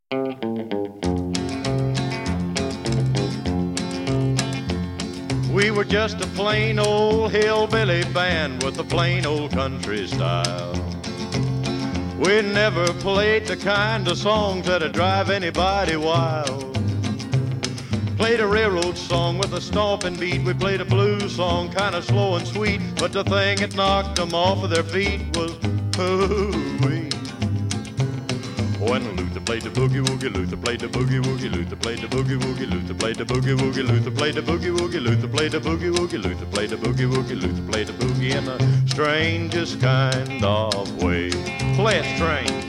We were just a plain old hillbilly band with a plain old country style. We never played the kind of songs that'd drive anybody wild. Played a railroad song with a stomping beat. We played a blues song, kind of slow and sweet. But the thing that knocked them off of their feet was hoo-wee. When Luther played the boogie woogie, Luther played the boogie woogie, Luther played the boogie woogie, Luther played the boogie woogie, Luther played the boogie woogie, Luther played the boogie woogie, Luther played the boogie woogie, Luther played the boogie in the strangest kind of way. Play it strange.